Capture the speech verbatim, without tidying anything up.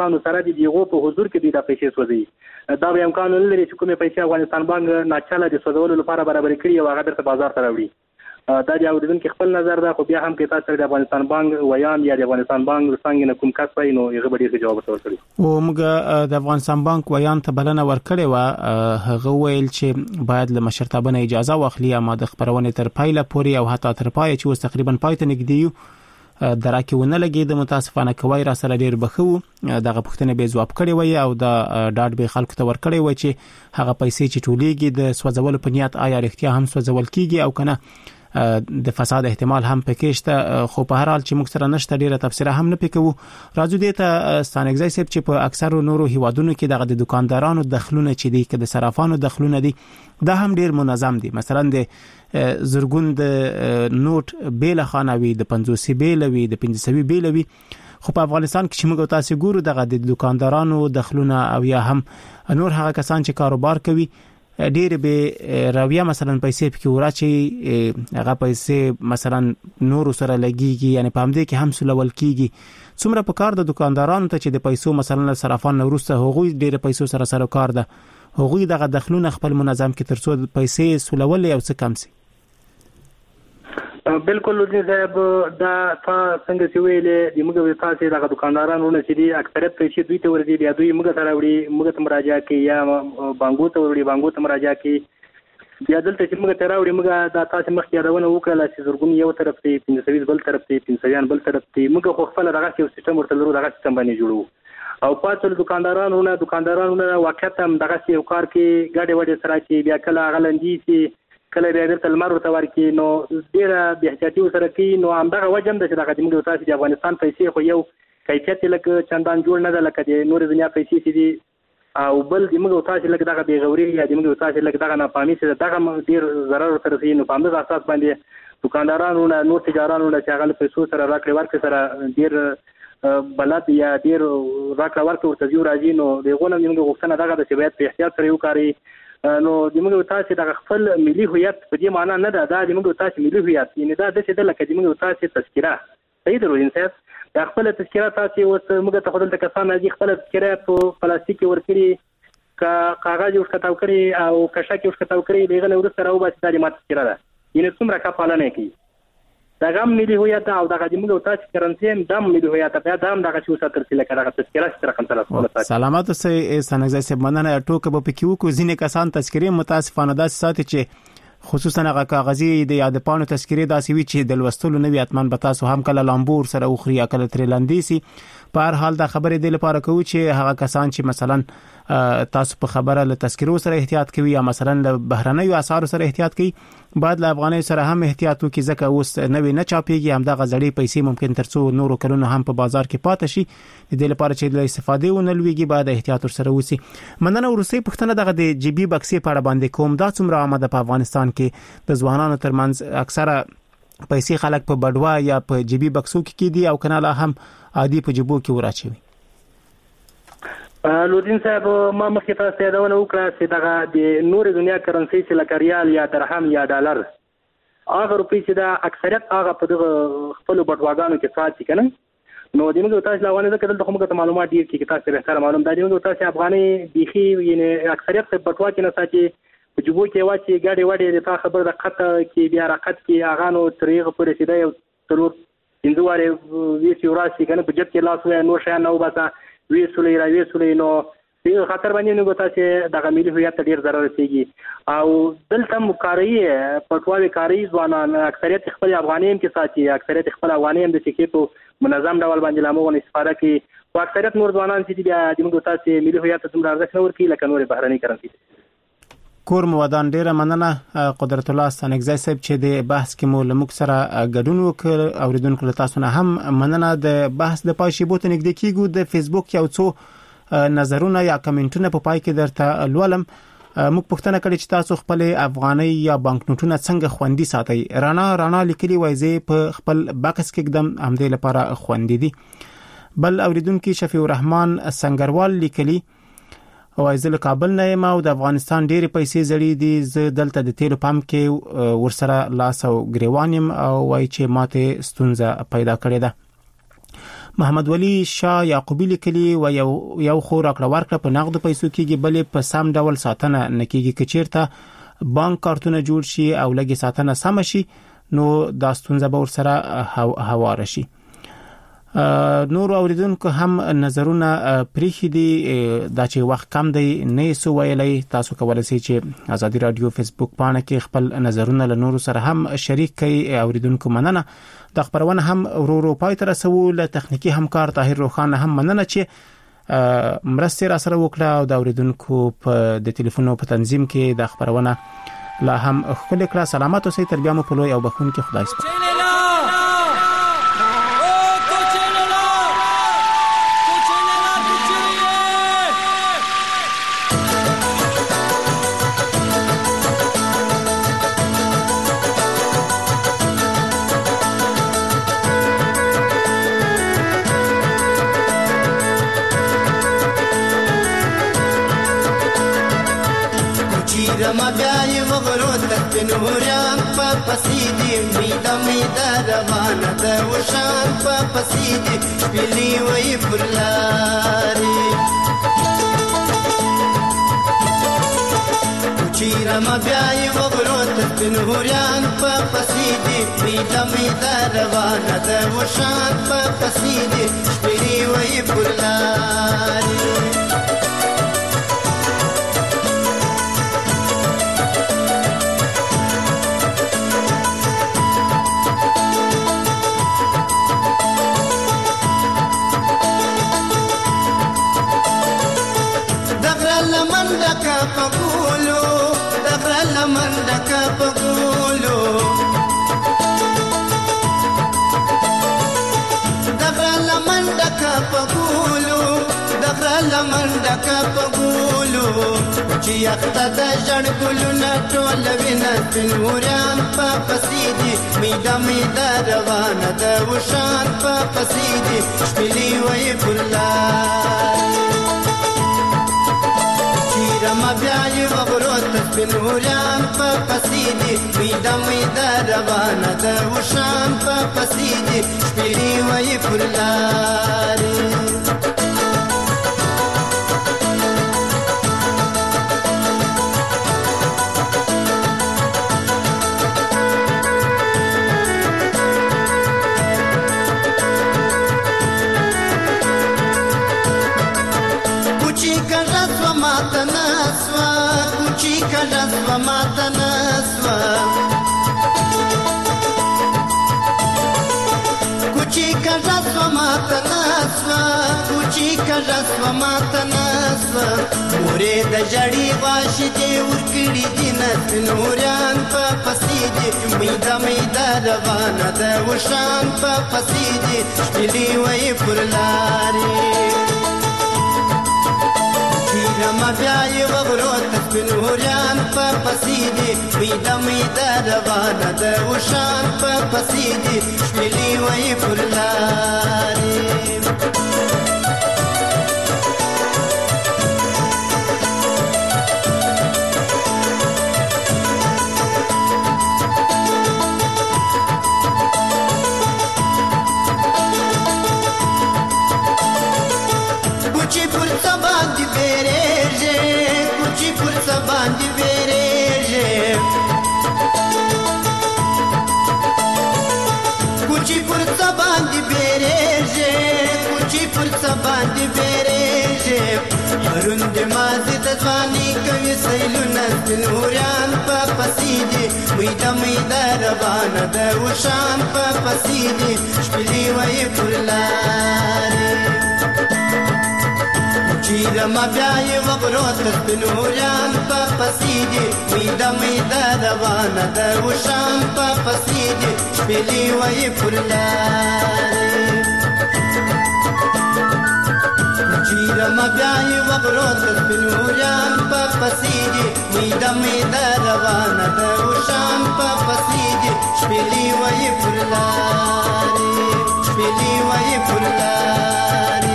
کسانو سره د دیغو په حضور کې د پیسې سوځي دا به امکان لري چې کومه پیسې افغانستان بانک ناچاله د سوځولو لپاره برابر کړي او هغه درته بازار ته راوړي دا د اوریدونکو خپل نظر ده خو بیا هم کې تاسو د افغانستان بانک ویان یا د افغانستان بانک څنګه کوم کس پای نو هغه به ډیر جواب ورکړي او موږ د افغانستان بانک ویان ته بلنه ورکړې و هغه ویل چې باید له مشرتابه اجازه واخلي اما د خبرونه تر پایله پوري او حتی تر پای چې اوس تقریبا پای ته نږدې یو درکه ونه لګي د متاسفانه کوي را سره ډیر بخو دغه پښتنه به جواب کړي وي او د ډاټ به خلکو ته ور کړي وي چې هغه پیسې چې ټولېږي د سوځول په نیت آیا اړتیا هم سوځول کیږي او کنه د فساد احتمال هم پکې شته خو په هر حال چې موږ سره نشته ډیره تفسیره هم نه پکو راځو دې ته ستانګزای سپ چې په اکثر نورو هیوادونو کې دغه د دکاندارانو دخلونه چې دي کې د صرافانو دخلونه دي دا هم ډیر منظم دي مثلا د زرګون د نوټ بیل خانوي د پنځوس بیل وي د پنځه سوي بیل وي خو په افغانستان کې چې موږ تاسو ګورو دغه د دکاندارانو دخلونه او یا هم نور هغه کسان چې کاروبار کوي ډیر به راویا مثلا پیسې پکې وراچي هغه پیسې مثلا نور سره لګيږي یعنی په همدې کې هم سلول کیږي څومره په کار د دکاندارانو ته چې د پیسو مثلا صرافان نورسته هغوی ډیر پیسو سره سره کار ده هغوی دغه دخلونه خپل منظم کې ترڅو پیسې سلول او څه کم سي بالکل لوی صاحب دا څنګه چې ویلې د موږ تاسو دغه دکاندارانو نه چې دي اکثریت پیسې دوی ته ورځي بیا دوی موږ ته راوړي موږ ته مراجعه کوي یا بانګو ته ورړي بانګو ته مراجعه کوي بیا دلته چې موږ ته راوړي موږ دا تاسو مخکې یادونه وکړه چې زرګون یو طرف ته پنځه سوي بل طرف ته پنځه سوي بل طرف ته موږ خو خپل دغه سیستم ورته لرو دغه سیستم باندې جوړو او پاتل دکاندارانو نه دکاندارانو نه واقعیت هم دغه یو کار کې ګاډي وړي سره چې بیا کله غلندي چې کله بیا د تلمر ورته ورکی نو ډیره به احتیاطي سره کی نو همدغه وجم د چې دغه د موږ تاسو د افغانستان پیسې خو یو کیفیت لکه چندان جوړ نه ده لکه د نور دنیا پیسې چې دي او بل د موږ تاسو لکه دغه بیغوري یا د موږ تاسو لکه دغه ناپامي چې دغه ډیر ضرر سره رسي نو په همدغه اساس باندې دکاندارانو نه نور تجارانو نه چې هغه پیسو سره راکړي ورکړي سره ډیر بلد یا ډیر راکړه ورکړه ورته یو راځي نو دغه نه موږ غوښتنه دغه د شبيهت په احتیاط سره یو کاری نو د موږ تاسو د خپل ملي هویت په دې معنی نه ده دا د موږ تاسو ملي هویت یعنی دا د څه د لکه د موږ تاسو تذکره صحیح درو انسان د خپل تذکره تاسو اوس موږ ته خپل د کسان دي خپل تذکره په پلاستیک ورکړي کا کاغذ یو ښکتاو کړی او کشک یو ښکتاو کړی دغه نور سره او بس د ماته تذکره ده یعنی څومره کا پالنه کوي دا هم ملي هویت او دغه د موږ تاسو کرنسي د ملي هویت په دا هم دغه څه ساتل چې لکه دغه تذکره سره کوم سره سلامات اوسئ سنګزای سب مننه ټوکه په پکیو کو ځینې کسان تذکره متاسفانه داسې ساتي چې خصوصا هغه کاغذي د یاد پانو تذکره داسې وی چې د لوستلو نوی اتمن به تاسو هم کله لامبور سره اخري کله ترلاندیسي په هر حال دا خبره د لپاره کوي چې هغه کسان چې مثلا تاسو په خبره له تذکرو سره احتیاط کوي یا مثلا له بهرنیو اسعار سره احتیاط کوي بعد له افغاني سره هم احتیاط وکړي ځکه اوس نوې نه چاپيږي هم د غزړې پیسې ممکن ترڅو نورو کلونو هم په بازار کې پاتې شي د لپاره چې له استفادې ونلويږي بعد احتیاط سره وسی مننه ورسې پښتنه دغه د جيبي بکسې په اړه باندې کوم دا څومره آمده په افغانستان کې د ځوانانو ترمنځ اکثره پیسې خلک په بډوا یا په جيبي بکسو کې دي او کناله هم عادي په جيبو کې وراچوي لودین صاحب ما مخکې تاسو ته دا ونه وکړه چې دغه د نور دنیا کرنسي چې لکه ریال یا درهم یا ډالر هغه روپی چې دا اکثریت هغه په دغه خپل بټواګانو کې ساتي کنه نو د موږ تاسو لاونه ځکه دلته موږ ته معلومات ډیر کې تاسو به سره معلوم دی موږ تاسو افغاني بيخي یعنی اکثریت په بټوا کې نه ساتي په جوبو کې واچي ګاډي وړي د تا خبر د خط کې بیا راقت کې اغانو طریق پر رسیدای او تلور اندواره ویسی وراسي کنه په جب کې لاس وای نو شای نو باسا ویسولې را ویسولې نو دغه خطر باندې نو تاسو دغه ملي هویت ډیر ضرر رسیږي او دلته مقاري پټوالي کاری ځوانان اکثریت خپل افغانیم کې ساتي اکثریت خپل افغانیم د چکیټو منظم ډول باندې لامو استفاده کوي او اکثریت نور ځوانان چې بیا د موږ تاسو ملي هویت ته ارزښت نه ورکوي لکه نور بهرني کرنسي کور مودان ډیره مننه قدرت الله سنگزای صاحب چې د بحث کې مو لمک سره ګډون وکړ اوریدونکو له تاسو نه هم مننه د بحث د پای شی بوت نګد کیګو د فیسبوک یو څو نظرونه یا کمنټونه په پای کې درته لولم موږ پوښتنه کړې چې تاسو خپل افغاني یا بانک نوټونه څنګه خوندي ساتي رانا رانا لیکلي وایي په خپل بکس کې قدم همدې لپاره خوندي دي بل اوریدونکو شفیع الرحمن سنگروال لیکلي او ازل کابل نه یم او د افغانستان ډېری پیسې زړې دي ز دلته د تیلو پمپ کې ورسره لاس او ګریوانیم او وای چې ماته ستونزه پیدا کړې ده محمد ولی شاه یعقوبی لیکلی و یو یو خو راکړه ورکړه په نقد پیسو کېږي بلې په سم ډول ساتنه نکېږي کچیرته بانک کارتونه جوړ شي او لګي ساتنه سم شي نو دا ستونزه به ورسره هوار شي. نور اوریدونکو هم نظرونه پریخي دي دا چې وخت کم دی نه سو ویلای تاسو کولای شئ چې ازادي رادیو فیسبوک پاڼه کې خپل نظرونه له نورو سره هم شریک کړئ. اوریدونکو مننه. د خبرونه هم ورورو پای تر رسو له تخنیکی همکار طاهر روخان هم مننه چې مرسته را سره وکړه او د اوریدونکو په د ټلیفون په تنظیم کې د خبرونه لا هم خپل کړه. سلامات اوسئ. تر بیا مو په لوی او بخون کې خدای سپارم. رما بیای وغرو تک نوران پا پسیدی میدا میدا روانه ده وشان پا پسیدی شپیلی وی پرلاری کچی رما بیای وغرو تک نوران پا پسیدی میدا میدا روانه ده وشان پا پسیدی شپیلی وی پرلاری Mandaka pagulu, dagrala mandaka pagulu, dagrala mandaka pagulu, dagrala mandaka pagulu. Chiyakta da jangulu na tolvina pinuriam pa pasidi, mida mida ravana da ushan pa pasidi, shpili way purlari. رما بیای وغرو تسبنوران پا پسیدی میدا میدا روانه ده وشان پا پسیدی شپیلی وی پرلاری Rasva mata nasva kuchi ka rasva mata nasva kuchi ka rasva mata nasva mure da jadi vashi de urkidi dinat nuran pa pasidi mida mida ravana da ushan pa pasidi shpili way purlari رما بیای وغرو تسبنوران پا پسیدی میدا میدا روانه ده وشان پا پسیدی شپیلی وی پرلاری kuchi pur sabandi bereje kuchi pur sabandi bereje kuchi pur sabandi bereje kuchi pur sabandi bereje arund mazi dazwani kavi sailuna nuran pa pasidi mida mida ravana da ushan pa pasidi shpili way purlari رما بیای وغرو تسبنوران پا پسیدی میدا میدا روانه ده وشان پا پسیدی شپیلی وی پرلاری رما بیای وغرو تسبنوران پا پسیدی میدا میدا روانه ده وشان پا پسیدی شپیلی وی پرلاری شپیلی وی پرلاری